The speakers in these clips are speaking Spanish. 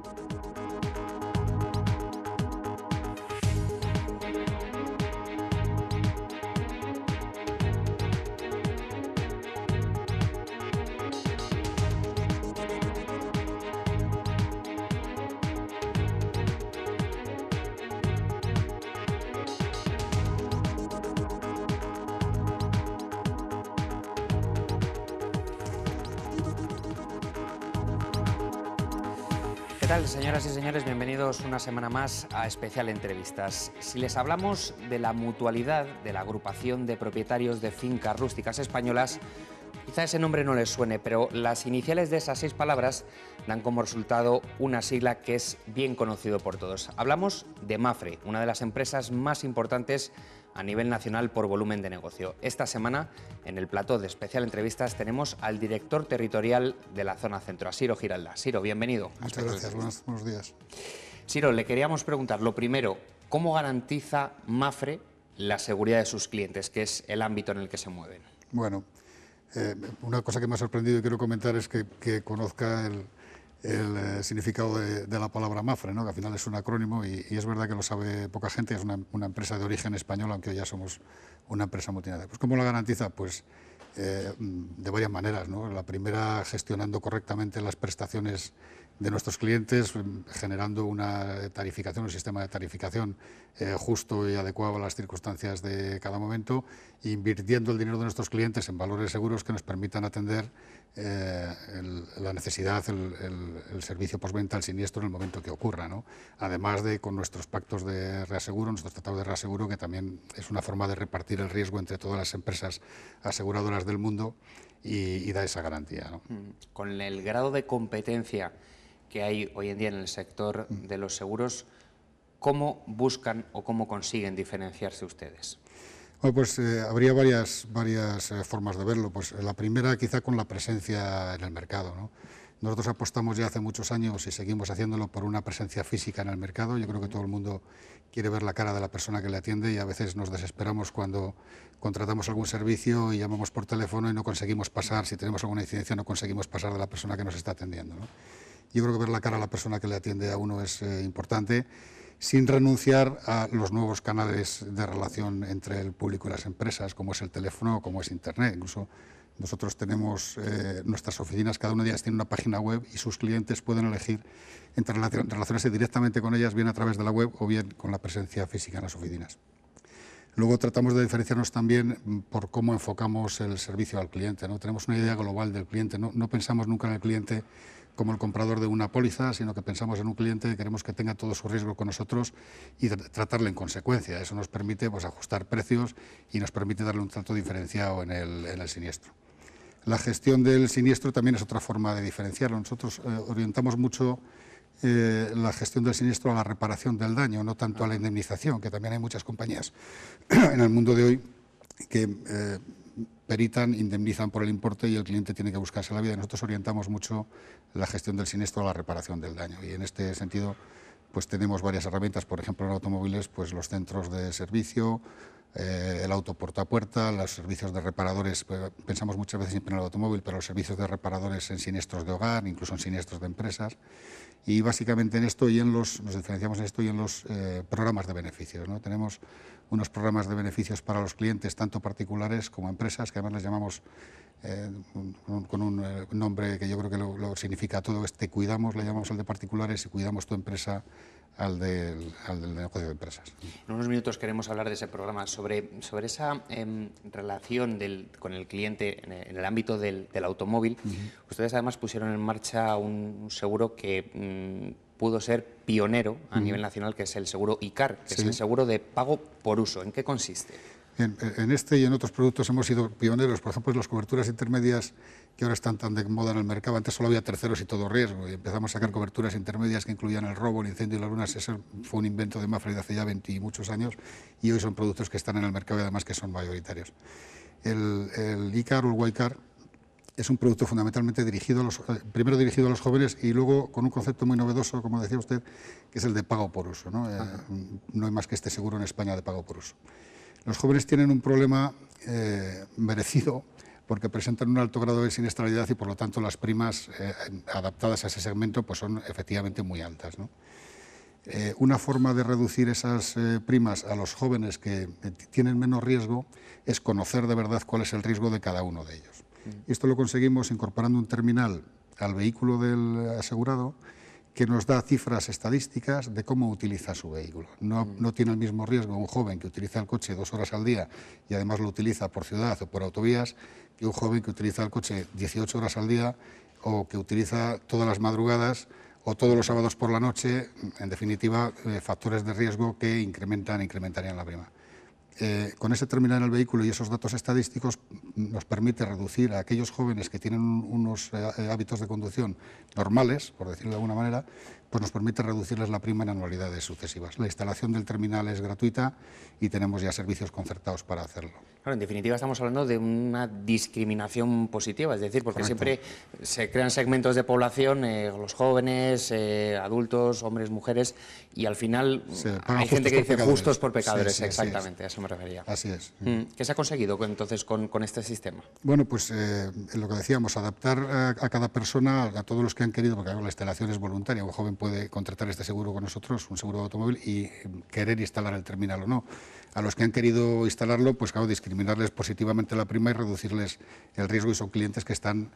¿Qué tal, señoras y señores? Bienvenidos una semana más a Especial Entrevistas. Si les hablamos de la mutualidad de la agrupación de propietarios de fincas rústicas españolas, quizá ese nombre no les suene, pero las iniciales de esas 6 palabras dan como resultado una sigla que es bien conocido por todos. Hablamos de Mapfre, una de las empresas más importantes a nivel nacional por volumen de negocio. Esta semana, en el plató de Especial Entrevistas, tenemos al director territorial de la zona centro, a Siro Giralda. Siro, bienvenido. Muchas gracias, buenos días. Siro, le queríamos preguntar, lo primero, ¿cómo garantiza Mapfre la seguridad de sus clientes, que es el ámbito en el que se mueven? Bueno, una cosa que me ha sorprendido y quiero comentar es que conozca el significado de la palabra Mapfre, ¿no? Que al final es un acrónimo y es verdad que lo sabe poca gente, es una empresa de origen español, aunque hoy ya somos una empresa multinacional. Pues ¿cómo la garantiza? Pues de varias maneras, ¿no? La primera, gestionando correctamente las prestaciones de nuestros clientes, generando una tarificación, un sistema de tarificación justo y adecuado a las circunstancias de cada momento, invirtiendo el dinero de nuestros clientes en valores seguros que nos permitan atender la necesidad, el servicio postventa, el siniestro en el momento que ocurra, ¿no? Además de con nuestros pactos de reaseguro, nuestros tratados de reaseguro, que también es una forma de repartir el riesgo entre todas las empresas aseguradoras del mundo y da esa garantía, ¿no? Con el grado de competencia que hay hoy en día en el sector de los seguros, ¿cómo buscan o cómo consiguen diferenciarse ustedes? Bueno, pues habría varias formas de verlo. Pues la primera, quizá con la presencia en el mercado, ¿no? Nosotros apostamos ya hace muchos años y seguimos haciéndolo por una presencia física en el mercado. Yo creo que todo el mundo quiere ver la cara de la persona que le atiende y a veces nos desesperamos cuando contratamos algún servicio y llamamos por teléfono y no conseguimos pasar, si tenemos alguna incidencia no conseguimos pasar de la persona que nos está atendiendo, ¿no? Yo creo que ver la cara a la persona que le atiende a uno es importante, sin renunciar a los nuevos canales de relación entre el público y las empresas, como es el teléfono o como es Internet. Incluso nosotros tenemos nuestras oficinas, cada una de ellas tiene una página web y sus clientes pueden elegir entre relacionarse directamente con ellas, bien a través de la web o bien con la presencia física en las oficinas. Luego tratamos de diferenciarnos también por cómo enfocamos el servicio al cliente, ¿no? Tenemos una idea global del cliente, no pensamos nunca en el cliente como el comprador de una póliza, sino que pensamos en un cliente y queremos que tenga todo su riesgo con nosotros y tratarle en consecuencia. Eso nos permite, pues, ajustar precios y nos permite darle un trato diferenciado en el siniestro. La gestión del siniestro también es otra forma de diferenciarlo. Nosotros orientamos mucho la gestión del siniestro a la reparación del daño, no tanto a la indemnización, que también hay muchas compañías en el mundo de hoy que peritan, indemnizan por el importe y el cliente tiene que buscarse la vida. Nosotros orientamos mucho la gestión del siniestro a la reparación del daño y en este sentido pues tenemos varias herramientas, por ejemplo en automóviles pues los centros de servicio, el auto puerta a puerta, los servicios de reparadores, pensamos muchas veces siempre en el automóvil, pero los servicios de reparadores en siniestros de hogar, incluso en siniestros de empresas. Y básicamente en esto nos diferenciamos en esto y en los programas de beneficios, ¿no? Tenemos unos programas de beneficios para los clientes, tanto particulares como empresas, que además les llamamos con un nombre que yo creo que lo significa todo, Te Cuidamos, le llamamos al de particulares y Cuidamos tu empresa al del negocio de empresas. En unos minutos queremos hablar de ese programa, sobre esa relación con el cliente en el ámbito del automóvil. Ustedes además pusieron en marcha un seguro que pudo ser pionero a nivel nacional, que es el seguro ICAR, que es el seguro de pago por uso. ¿En qué consiste? En este y en otros productos hemos sido pioneros, por ejemplo, en las coberturas intermedias que ahora están tan de moda en el mercado. Antes solo había terceros y todo riesgo y empezamos a sacar coberturas intermedias que incluían el robo, el incendio y las ruinas. Ese fue un invento de Mapfre de hace ya 20 y muchos años y hoy son productos que están en el mercado y además que son mayoritarios. El ICAR o el YCAR es un producto fundamentalmente primero dirigido a los jóvenes y luego con un concepto muy novedoso, como decía usted, que es el de pago por uso, ¿no? No hay más que este seguro en España de pago por uso. Los jóvenes tienen un problema merecido porque presentan un alto grado de siniestralidad y por lo tanto las primas adaptadas a ese segmento pues son efectivamente muy altas, ¿no? Una forma de reducir esas primas a los jóvenes que tienen menos riesgo es conocer de verdad cuál es el riesgo de cada uno de ellos. Esto lo conseguimos incorporando un terminal al vehículo del asegurado que nos da cifras estadísticas de cómo utiliza su vehículo. No tiene el mismo riesgo un joven que utiliza el coche 2 horas al día y además lo utiliza por ciudad o por autovías que un joven que utiliza el coche 18 horas al día o que utiliza todas las madrugadas o todos los sábados por la noche, en definitiva, factores de riesgo que incrementarían la prima. Con ese terminal en el vehículo y esos datos estadísticos nos permite reducir a aquellos jóvenes que tienen unos hábitos de conducción normales, por decirlo de alguna manera, pues nos permite reducirles la prima en anualidades sucesivas. La instalación del terminal es gratuita y tenemos ya servicios concertados para hacerlo. Claro, en definitiva estamos hablando de una discriminación positiva, es decir, porque Correcto. siempre se crean segmentos de población, los jóvenes, adultos, hombres, mujeres, y al final hay gente que dice justos por pecadores, sí, exactamente, a eso me refería. Así es. ¿Qué se ha conseguido entonces con este sistema? Bueno, pues lo que decíamos, adaptar a cada persona, a todos los que han querido, porque la instalación es voluntaria, un joven puede contratar este seguro con nosotros, un seguro de automóvil, y querer instalar el terminal o no. A los que han querido instalarlo, pues claro, discriminarles positivamente la prima y reducirles el riesgo, y son clientes que están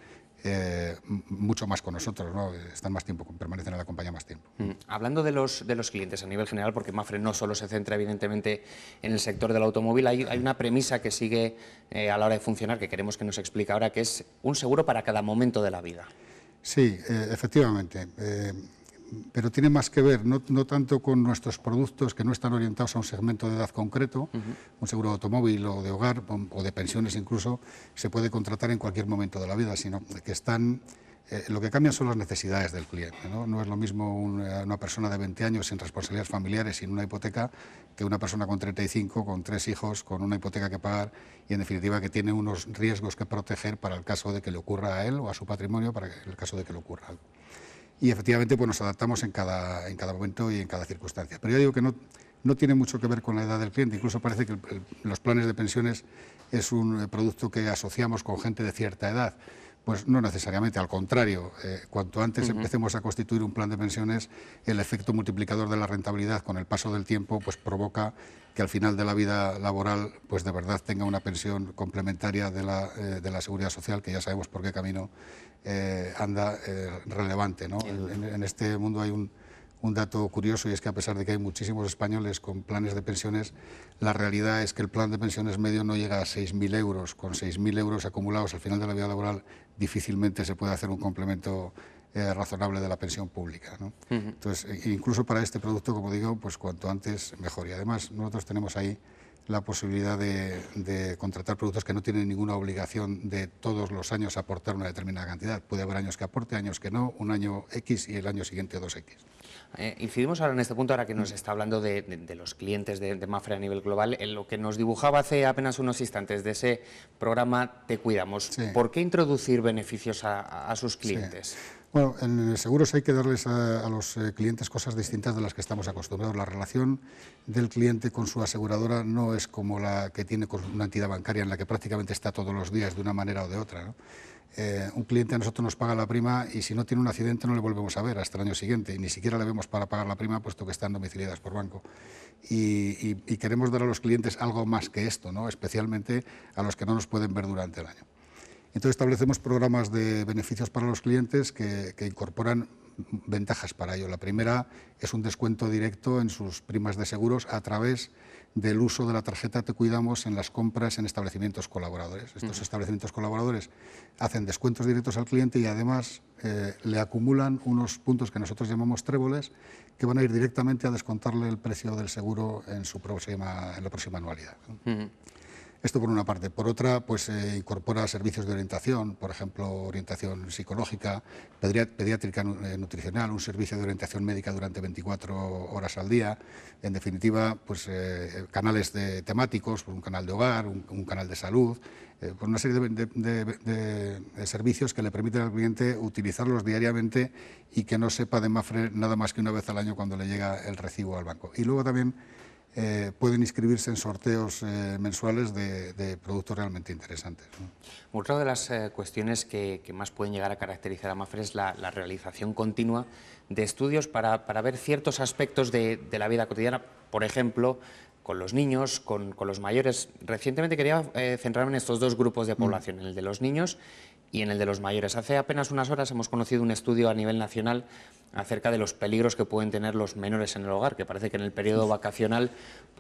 mucho más con nosotros, ¿no? Están más tiempo, permanecen en la compañía más tiempo. Hablando de los clientes a nivel general, porque Mapfre no solo se centra evidentemente en el sector del automóvil, hay una premisa que sigue a la hora de funcionar, que queremos que nos explique ahora, que es un seguro para cada momento de la vida. Sí, efectivamente. Pero tiene más que ver, no tanto con nuestros productos que no están orientados a un segmento de edad concreto, un seguro de automóvil o de hogar o de pensiones incluso, se puede contratar en cualquier momento de la vida, sino que están, lo que cambian son las necesidades del cliente, ¿no? No es lo mismo una persona de 20 años sin responsabilidades familiares, sin una hipoteca, que una persona con 35, con 3 hijos, con una hipoteca que pagar y en definitiva que tiene unos riesgos que proteger para el caso de que le ocurra a él o a su patrimonio, para el caso de que le ocurra algo. Y efectivamente pues nos adaptamos en cada momento y en cada circunstancia. Pero yo digo que no tiene mucho que ver con la edad del cliente, incluso parece que los planes de pensiones es un producto que asociamos con gente de cierta edad. Pues no necesariamente, al contrario, cuanto antes empecemos a constituir un plan de pensiones, el efecto multiplicador de la rentabilidad con el paso del tiempo pues provoca que al final de la vida laboral pues de verdad tenga una pensión complementaria de la seguridad social, que ya sabemos por qué camino anda relevante, ¿no? En este mundo hay un dato curioso, y es que a pesar de que hay muchísimos españoles con planes de pensiones, la realidad es que el plan de pensiones medio no llega a 6.000 euros. Con 6.000 euros acumulados al final de la vida laboral difícilmente se puede hacer un complemento razonable de la pensión pública, ¿no? Entonces, incluso para este producto, como digo, pues cuanto antes mejor. Y además nosotros tenemos ahí la posibilidad de contratar productos que no tienen ninguna obligación de todos los años aportar una determinada cantidad. Puede haber años que aporte, años que no, un año X y el año siguiente 2X. Incidimos ahora en este punto, ahora que nos está hablando de los clientes de Mapfre a nivel global, en lo que nos dibujaba hace apenas unos instantes de ese programa Te Cuidamos. Sí. ¿Por qué introducir beneficios a sus clientes? Sí. Bueno, en seguros hay que darles a los clientes cosas distintas de las que estamos acostumbrados. La relación del cliente con su aseguradora no es como la que tiene con una entidad bancaria en la que prácticamente está todos los días de una manera o de otra, ¿no? Un cliente a nosotros nos paga la prima y si no tiene un accidente no le volvemos a ver hasta el año siguiente y ni siquiera le vemos para pagar la prima puesto que están domiciliadas por banco. Y queremos dar a los clientes algo más que esto, ¿no? Especialmente a los que no nos pueden ver durante el año. Entonces establecemos programas de beneficios para los clientes que incorporan ventajas para ello. La primera es un descuento directo en sus primas de seguros a través del uso de la tarjeta Te Cuidamos en las compras en establecimientos colaboradores. Estos establecimientos colaboradores hacen descuentos directos al cliente y además le acumulan unos puntos que nosotros llamamos tréboles que van a ir directamente a descontarle el precio del seguro en la próxima anualidad, ¿no? Esto por una parte. Por otra, pues incorpora servicios de orientación, por ejemplo, orientación psicológica, pediátrica, nutricional, un servicio de orientación médica durante 24 horas al día. En definitiva, pues canales temáticos, un canal de hogar, un canal de salud, pues una serie de servicios que le permiten al cliente utilizarlos diariamente y que no sepa de Mapfre nada más que una vez al año cuando le llega el recibo al banco. Y luego también pueden inscribirse en sorteos mensuales de productos realmente interesantes, ¿no? Otra de las cuestiones que más pueden llegar a caracterizar a Mapfre es la realización continua de estudios para ver ciertos aspectos de la vida cotidiana, por ejemplo, con los niños, con los mayores. Recientemente quería centrarme en estos dos grupos de población, en el de los niños y en el de los mayores. Hace apenas unas horas hemos conocido un estudio a nivel nacional acerca de los peligros que pueden tener los menores en el hogar, que parece que en el periodo vacacional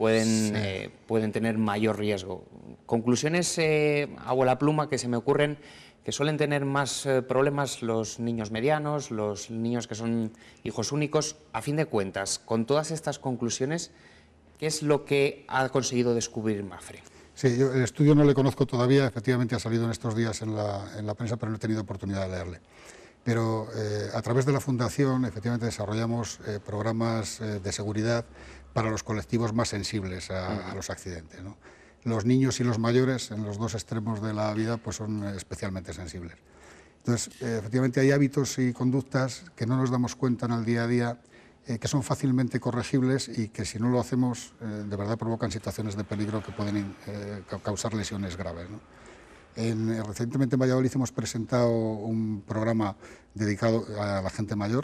pueden tener mayor riesgo. Conclusiones, abuela pluma, que se me ocurren, que suelen tener más problemas los niños medianos, los niños que son hijos únicos. A fin de cuentas, con todas estas conclusiones, ¿qué es lo que ha conseguido descubrir Mapfre? Sí, yo el estudio no le conozco todavía, efectivamente ha salido en estos días en la prensa, pero no he tenido oportunidad de leerle. Pero a través de la Fundación, efectivamente, desarrollamos programas de seguridad para los colectivos más sensibles a los accidentes, ¿no? Los niños y los mayores, en los dos extremos de la vida, pues son especialmente sensibles. Entonces, efectivamente, hay hábitos y conductas que no nos damos cuenta en el día a día, que son fácilmente corregibles y que si no lo hacemos, de verdad provocan situaciones de peligro que pueden causar lesiones graves, ¿no? Recientemente en Valladolid hemos presentado un programa dedicado a la gente mayor,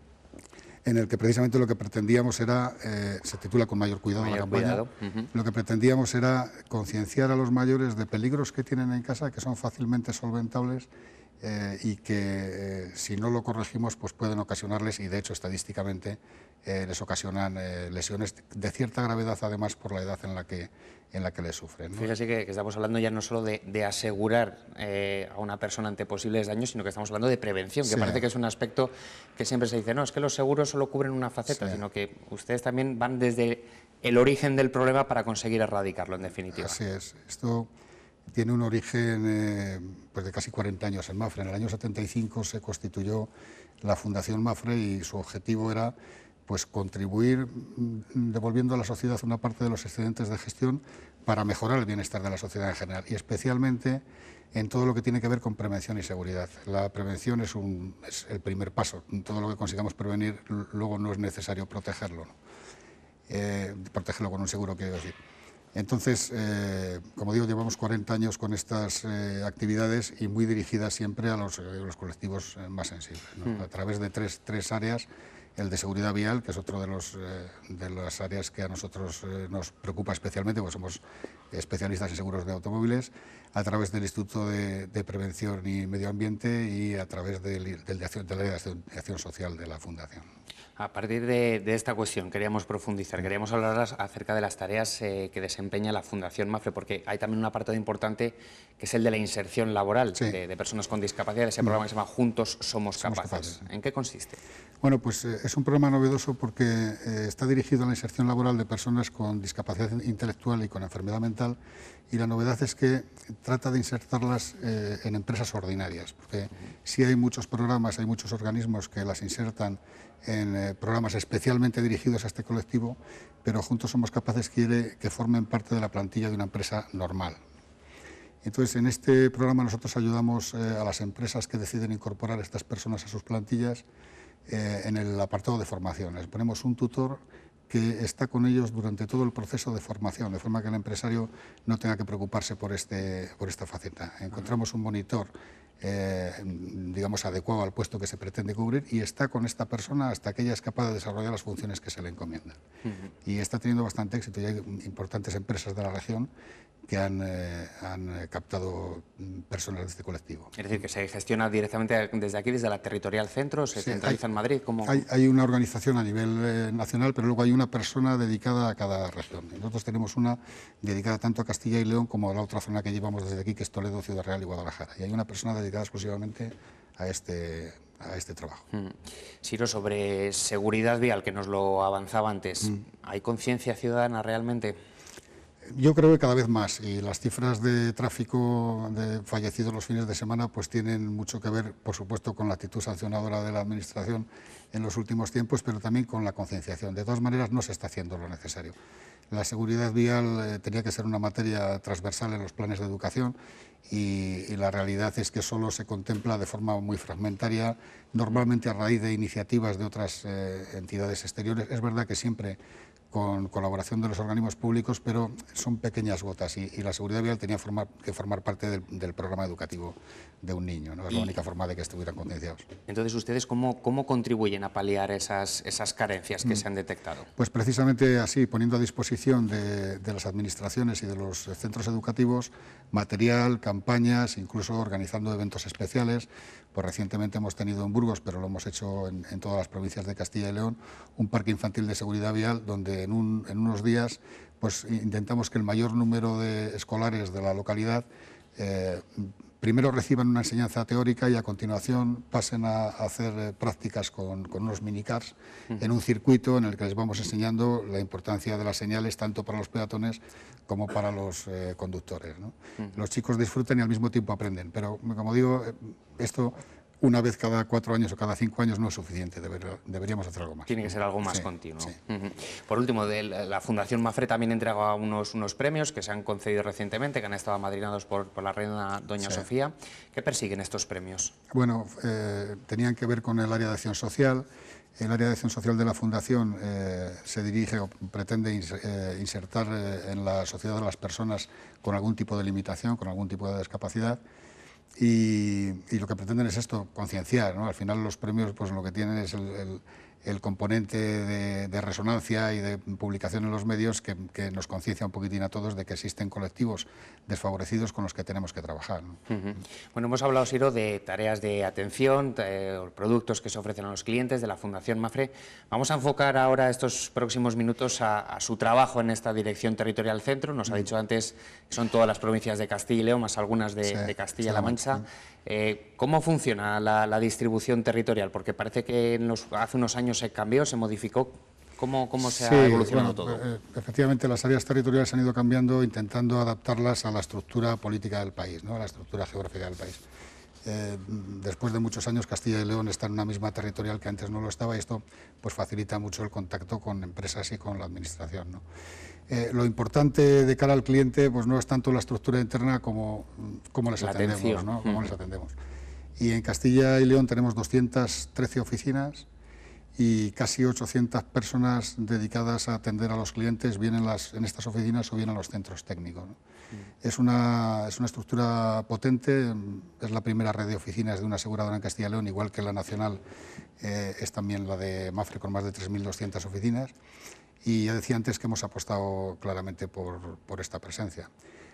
en el que precisamente lo que pretendíamos era, se titula Con mayor cuidado la campaña, lo que pretendíamos era concienciar a los mayores de peligros que tienen en casa, que son fácilmente solventables y que si no lo corregimos pues pueden ocasionarles, y de hecho estadísticamente les ocasionan lesiones de cierta gravedad, además por la edad en la que les sufren, ¿no? Fíjese que estamos hablando ya no solo de asegurar a una persona ante posibles daños, sino que estamos hablando de prevención, que parece que es un aspecto que siempre se dice, no, es que los seguros solo cubren una faceta, sino que ustedes también van desde el origen del problema para conseguir erradicarlo, en definitiva. Así es. Esto tiene un origen pues de casi 40 años en Mapfre. En el año 75 se constituyó la Fundación Mapfre y su objetivo era pues contribuir devolviendo a la sociedad una parte de los excedentes de gestión para mejorar el bienestar de la sociedad en general, y especialmente en todo lo que tiene que ver con prevención y seguridad. La prevención es el primer paso. Todo lo que consigamos prevenir luego no es necesario protegerlo, ¿no? Protegerlo con un seguro, quiero decir. Entonces, como digo, llevamos 40 años con estas actividades y muy dirigidas siempre a los colectivos más sensibles, ¿no? A través de tres áreas. El de seguridad vial, que es otro de las áreas que a nosotros nos preocupa especialmente, porque somos especialistas en seguros de automóviles, a través del Instituto de Prevención y Medio Ambiente y a través de la acción social de la Fundación. A partir de esta cuestión queríamos profundizar, queríamos hablar acerca de las tareas que desempeña la Fundación Mapfre, porque hay también un apartado importante que es el de la inserción laboral de personas con discapacidad, ese programa que se llama Juntos Somos Capaces. ¿En qué consiste? Bueno, pues es un programa novedoso porque está dirigido a la inserción laboral de personas con discapacidad intelectual y con enfermedad mental, y la novedad es que trata de insertarlas en empresas ordinarias, porque sí hay muchos programas, hay muchos organismos que las insertan en programas especialmente dirigidos a este colectivo, pero Juntos Somos Capaces quiere que formen parte de la plantilla de una empresa normal. Entonces, en este programa nosotros ayudamos a las empresas que deciden incorporar a estas personas a sus plantillas en el apartado de formación. Les ponemos un tutor que está con ellos durante todo el proceso de formación, de forma que el empresario no tenga que preocuparse por esta faceta. Encontramos un monitor digamos, adecuado al puesto que se pretende cubrir, y está con esta persona hasta que ella es capaz de desarrollar las funciones que se le encomiendan. Y está teniendo bastante éxito, y hay importantes empresas de la región que han captado personas de este colectivo. Es decir, que se gestiona directamente desde aquí, desde la Territorial Centro, se centraliza en Madrid. ¿Cómo? Hay una organización a nivel nacional, pero luego hay una persona dedicada a cada región. Nosotros tenemos una dedicada tanto a Castilla y León como a la otra zona que llevamos desde aquí, que es Toledo, Ciudad Real y Guadalajara. Y hay una persona dedicada exclusivamente a este trabajo. Siro, sobre seguridad vial, que nos lo avanzaba antes, ¿hay conciencia ciudadana realmente? Yo creo que cada vez más, y las cifras de tráfico de fallecidos los fines de semana pues tienen mucho que ver, por supuesto, con la actitud sancionadora de la Administración en los últimos tiempos, pero también con la concienciación. De todas maneras, no se está haciendo lo necesario. La seguridad vial tenía que ser una materia transversal en los planes de educación, y la realidad es que solo se contempla de forma muy fragmentaria, normalmente a raíz de iniciativas de otras entidades exteriores. Es verdad que siempre con colaboración de los organismos públicos, pero son pequeñas gotas y la seguridad vial tenía que formar parte del programa educativo de un niño, ¿no? Es la única forma de que estuvieran concienciados. Entonces, ¿ustedes cómo contribuyen a paliar esas carencias que se han detectado? Pues precisamente así, poniendo a disposición de las administraciones y de los centros educativos material, campañas, incluso organizando eventos especiales. Pues recientemente hemos tenido en Burgos, pero lo hemos hecho en todas las provincias de Castilla y León, un parque infantil de seguridad vial donde en unos días pues intentamos que el mayor número de escolares de la localidad primero reciban una enseñanza teórica y a continuación pasen a hacer prácticas con unos minicars en un circuito en el que les vamos enseñando la importancia de las señales tanto para los peatones como para los conductores, ¿no? Los chicos disfrutan y al mismo tiempo aprenden, pero como digo, esto una vez cada 4 años o cada 5 años no es suficiente, deberíamos hacer algo más. Tiene que ser algo más continuo. Sí. Por último, la Fundación Mapfre también entrega unos premios que se han concedido recientemente, que han estado amadrinados por la reina Doña Sofía. ¿Qué persiguen estos premios? Bueno, tenían que ver con el área de acción social. El área de acción social de la Fundación se dirige o pretende insertar en la sociedad a las personas con algún tipo de limitación, con algún tipo de discapacidad. Y lo que pretenden es esto, concienciar, ¿no? Al final los premios pues lo que tienen es el componente de resonancia y de publicación en los medios que nos conciencia un poquitín a todos de que existen colectivos desfavorecidos con los que tenemos que trabajar, ¿no? Bueno, hemos hablado, Siro, de tareas de atención, productos que se ofrecen a los clientes de la Fundación Mapfre. Vamos a enfocar ahora estos próximos minutos a su trabajo en esta Dirección Territorial Centro. Nos ha dicho antes que son todas las provincias de Castilla y León, más algunas de Castilla-La Mancha. ¿Cómo funciona la distribución territorial? Porque parece que hace unos años se cambió, se modificó. ¿Cómo se ha evolucionado todo? Efectivamente, las áreas territoriales han ido cambiando, intentando adaptarlas a la estructura política del país, ¿no? A la estructura geográfica del país. Después de muchos años, Castilla y León está en una misma territorial que antes no lo estaba y esto pues facilita mucho el contacto con empresas y con la administración, ¿no? Lo importante de cara al cliente pues no es tanto la estructura interna como les atendemos, ¿no? Cómo les atendemos. Y en Castilla y León tenemos 213 oficinas y casi 800 personas dedicadas a atender a los clientes, bien en estas oficinas o bien en los centros técnicos, ¿no? Es una estructura potente, es la primera red de oficinas de una aseguradora en Castilla y León, igual que la nacional es también la de Mapfre con más de 3.200 oficinas. Y ya decía antes que hemos apostado claramente por esta presencia.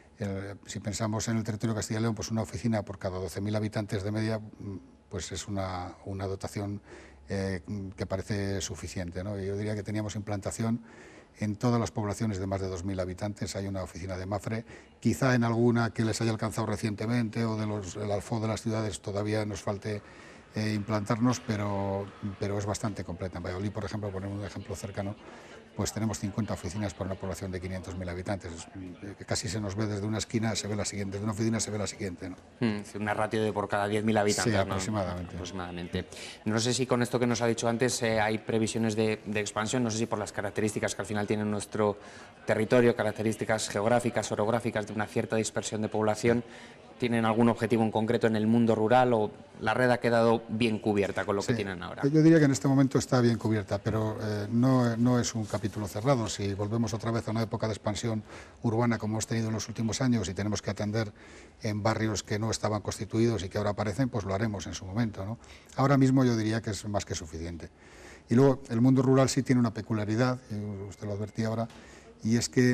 Si pensamos en el territorio de Castilla y León, pues una oficina por cada 12.000 habitantes de media, pues es una dotación que parece suficiente, ¿no? Yo diría que teníamos implantación en todas las poblaciones de más de 2.000 habitantes, hay una oficina de Mapfre, quizá en alguna que les haya alcanzado recientemente o el alfo de las ciudades todavía nos falte implantarnos, pero es bastante completa. En Valladolid, por ejemplo, poner un ejemplo cercano, pues tenemos 50 oficinas para una población de 500.000 habitantes. Casi se nos ve desde una esquina, se ve la siguiente, desde una oficina se ve la siguiente, ¿no? Una ratio de por cada 10.000 habitantes. Sí, aproximadamente. ¿No? Aproximadamente. No sé si con esto que nos ha dicho antes hay previsiones de expansión, no sé si por las características que al final tiene nuestro territorio, características geográficas, orográficas de una cierta dispersión de población, ¿tienen algún objetivo en concreto en el mundo rural o la red ha quedado bien cubierta con lo que tienen ahora? Yo diría que en este momento está bien cubierta, pero no es un capítulo cerrado. Si volvemos otra vez a una época de expansión urbana como hemos tenido en los últimos años y tenemos que atender en barrios que no estaban constituidos y que ahora aparecen, pues lo haremos en su momento, ¿no? Ahora mismo yo diría que es más que suficiente. Y luego el mundo rural sí tiene una peculiaridad, y usted lo advertía ahora, y es que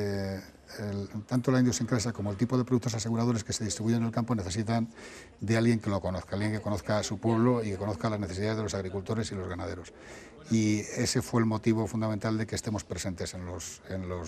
tanto la idiosincrasia como el tipo de productos aseguradores que se distribuyen en el campo necesitan de alguien que lo conozca, alguien que conozca a su pueblo y que conozca las necesidades de los agricultores y los ganaderos. Y ese fue el motivo fundamental de que estemos presentes en los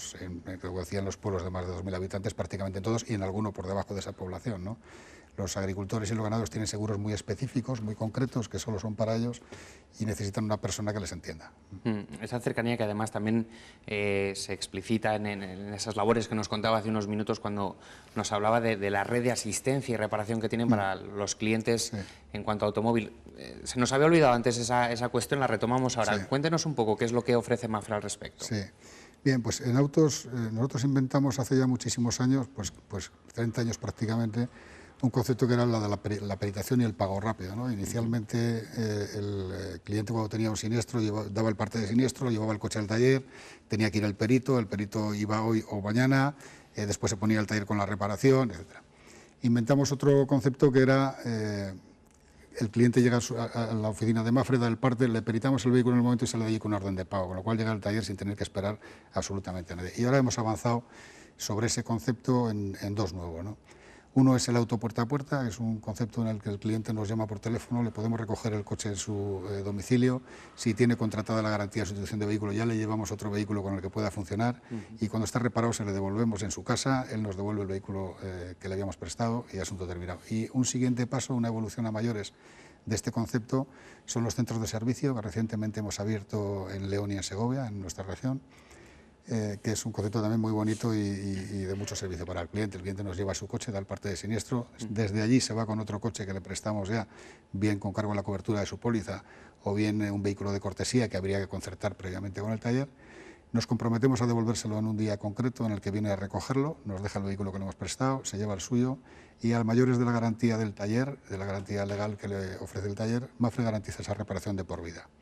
pueblos de más de 2.000 habitantes, prácticamente en todos, y en alguno por debajo de esa población, ¿no? Los agricultores y los ganaderos tienen seguros muy específicos, muy concretos, que solo son para ellos y necesitan una persona que les entienda. Esa cercanía que además también se explicita en esas labores que nos contaba hace unos minutos cuando nos hablaba de la red de asistencia y reparación que tienen para los clientes en cuanto a automóvil. Se nos había olvidado antes esa cuestión, la retomamos ahora. Sí. Cuéntenos un poco qué es lo que ofrece Mapfre al respecto. Sí. Bien, pues en autos nosotros inventamos hace ya muchísimos años, pues 30 años prácticamente, un concepto que era la de la peritación y el pago rápido, ¿no? Inicialmente el cliente cuando tenía un siniestro daba el parte de siniestro, llevaba el coche al taller, tenía que ir el perito iba hoy o mañana, después se ponía el taller con la reparación, etc. Inventamos otro concepto que era el cliente llega a la oficina de Mapfre, da el parte, le peritamos el vehículo en el momento y sale de allí con una orden de pago, con lo cual llega al taller sin tener que esperar absolutamente a nadie. Y ahora hemos avanzado sobre ese concepto en dos nuevos, ¿no? Uno es el auto puerta a puerta, que es un concepto en el que el cliente nos llama por teléfono, le podemos recoger el coche en su domicilio, si tiene contratada la garantía de sustitución de vehículo ya le llevamos otro vehículo con el que pueda funcionar y cuando está reparado se le devolvemos en su casa, él nos devuelve el vehículo que le habíamos prestado y asunto terminado. Y un siguiente paso, una evolución a mayores de este concepto, son los centros de servicio que recientemente hemos abierto en León y en Segovia, en nuestra región, que es un concepto también muy bonito y de mucho servicio para el cliente. El cliente nos lleva su coche, da el parte de siniestro, desde allí se va con otro coche que le prestamos ya, bien con cargo a la cobertura de su póliza o bien un vehículo de cortesía que habría que concertar previamente con el taller. Nos comprometemos a devolvérselo en un día concreto en el que viene a recogerlo, nos deja el vehículo que le hemos prestado, se lleva el suyo y al mayores de la garantía del taller, de la garantía legal que le ofrece el taller, Mapfre garantiza esa reparación de por vida.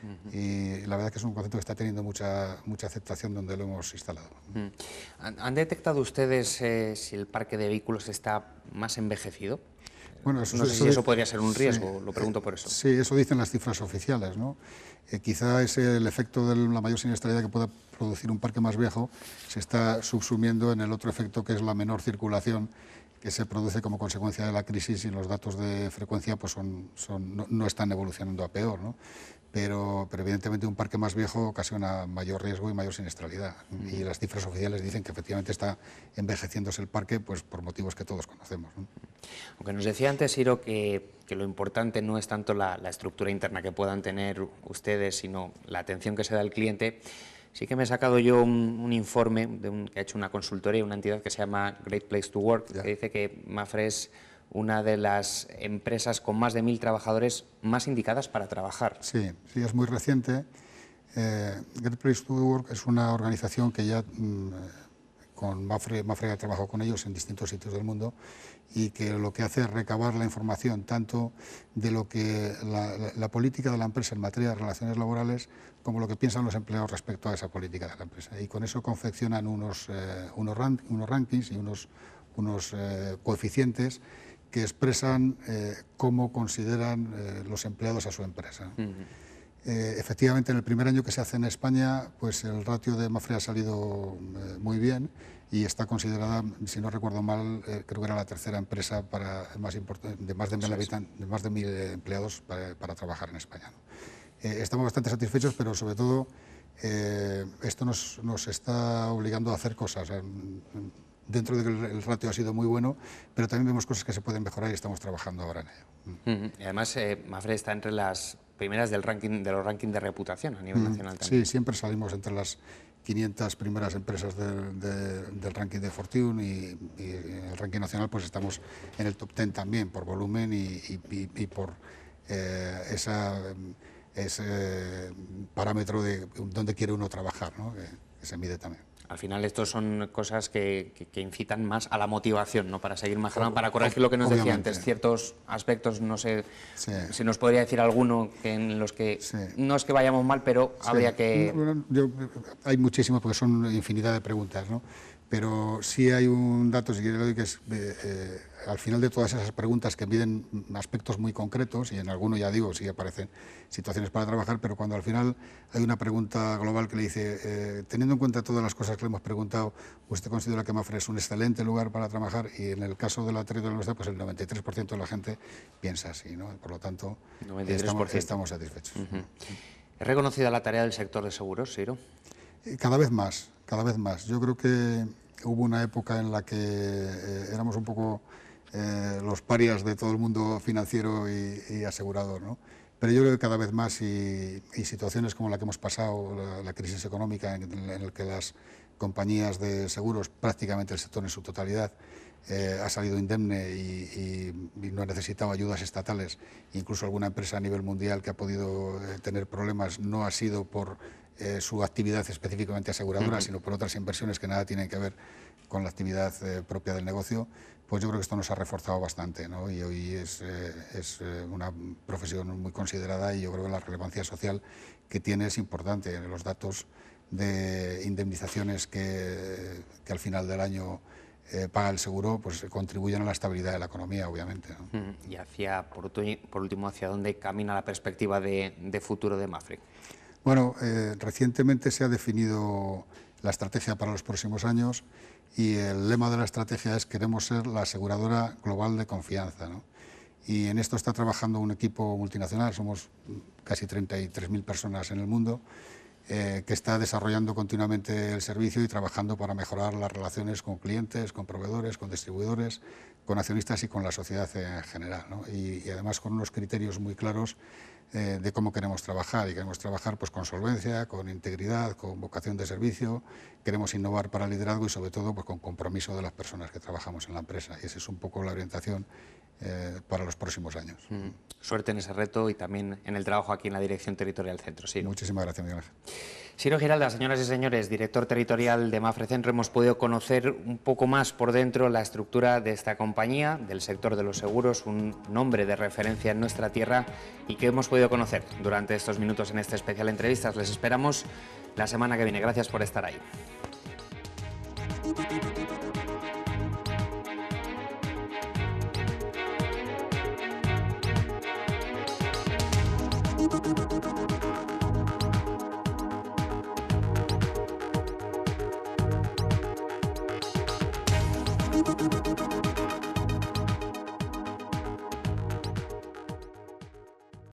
Y la verdad es que es un concepto que está teniendo mucha aceptación donde lo hemos instalado. ¿Han detectado ustedes si el parque de vehículos está más envejecido? Bueno, no sé si eso podría ser un riesgo, lo pregunto por eso. Sí, eso dicen las cifras oficiales, ¿no? Quizá es el efecto de la mayor siniestralidad que pueda producir un parque más viejo se está subsumiendo en el otro efecto que es la menor circulación que se produce como consecuencia de la crisis y los datos de frecuencia pues no están evolucionando a peor, ¿no? Pero evidentemente un parque más viejo ocasiona mayor riesgo y mayor siniestralidad. Y las cifras oficiales dicen que efectivamente está envejeciéndose el parque pues por motivos que todos conocemos, ¿no? Aunque nos decía antes, Ciro, que lo importante no es tanto la estructura interna que puedan tener ustedes, sino la atención que se da al cliente. Sí que me he sacado yo un informe que ha hecho una consultoría, una entidad que se llama Great Place to Work, que dice que Mapfre es una de las empresas con más de 1000 trabajadores más indicadas para trabajar. Sí, es muy reciente. Great Place to Work es una organización que ya con Mapfre ha trabajado con ellos en distintos sitios del mundo y que lo que hace es recabar la información tanto de lo que la política de la empresa en materia de relaciones laborales como lo que piensan los empleados respecto a esa política de la empresa. Y con eso confeccionan unos rankings y unos coeficientes que expresan cómo consideran los empleados a su empresa. Efectivamente, en el primer año que se hace en España, pues el ratio de Mapfre ha salido muy bien y está considerada, si no recuerdo mal, creo que era la tercera empresa de más de 1000 empleados para trabajar en España, ¿no? Estamos bastante satisfechos, pero sobre todo esto nos está obligando a hacer cosas. Dentro de que el ratio ha sido muy bueno, pero también vemos cosas que se pueden mejorar y estamos trabajando ahora en ello. Y además, Mapfre está entre las primeras de los rankings de reputación a nivel nacional también. Sí, siempre salimos entre las 500 primeras empresas del ranking de Fortune y en el ranking nacional pues estamos en el top 10 también por volumen y por ese parámetro de dónde quiere uno trabajar, ¿no? que se mide también. Al final estos son cosas que incitan más a la motivación, ¿no? Para seguir mejorando, para corregir lo que nos decía antes, ciertos aspectos, no sé si nos podría decir alguno en los que no es que vayamos mal, pero habría que... Hay muchísimos, porque son infinidad de preguntas, ¿no? Pero sí hay un dato, si quiere, que es al final de todas esas preguntas que miden aspectos muy concretos, y en alguno ya digo, sí aparecen situaciones para trabajar, pero cuando al final hay una pregunta global que le dice, teniendo en cuenta todas las cosas que le hemos preguntado, ¿usted considera que Mapfre es un excelente lugar para trabajar? Y en el caso de la territorial universidad, pues el 93% de la gente piensa así, ¿no? Por lo tanto, estamos satisfechos. ¿Es reconocida la tarea del sector de seguros, Ciro? Cada vez más. Yo creo que hubo una época en la que éramos un poco los parias de todo el mundo financiero y asegurador, ¿no? Pero yo creo que cada vez más y situaciones como la que hemos pasado, la crisis económica en la que las compañías de seguros, prácticamente el sector en su totalidad, ha salido indemne y no ha necesitado ayudas estatales. Incluso alguna empresa a nivel mundial que ha podido tener problemas no ha sido por su actividad específicamente aseguradora, sino por otras inversiones que nada tienen que ver con la actividad propia del negocio, pues yo creo que esto nos ha reforzado bastante, ¿no? Y hoy es una profesión muy considerada y yo creo que la relevancia social que tiene es importante. Los datos de indemnizaciones que al final del año paga el seguro, pues contribuyen a la estabilidad de la economía, obviamente, ¿no? Y por último, ¿hacia dónde camina la perspectiva de futuro de Mapfre? Bueno, recientemente se ha definido la estrategia para los próximos años y el lema de la estrategia es: queremos ser la aseguradora global de confianza, ¿no? Y en esto está trabajando un equipo multinacional, somos casi 33.000 personas en el mundo, que está desarrollando continuamente el servicio y trabajando para mejorar las relaciones con clientes, con proveedores, con distribuidores, con accionistas y con la sociedad en general, ¿no? Y además con unos criterios muy claros de cómo queremos trabajar, y queremos trabajar pues con solvencia, con integridad, con vocación de servicio, queremos innovar para el liderazgo y sobre todo pues con compromiso de las personas que trabajamos en la empresa, y esa es un poco la orientación para los próximos años. Suerte en ese reto y también en el trabajo aquí en la Dirección Territorial Centro. Siro. Muchísimas gracias, Miguel Ángel. Siro Giralda, señoras y señores, director territorial de Mapfre Centro, hemos podido conocer un poco más por dentro la estructura de esta compañía, del sector de los seguros, un nombre de referencia en nuestra tierra y que hemos podido conocer durante estos minutos en este especial entrevistas. Les esperamos la semana que viene. Gracias por estar ahí.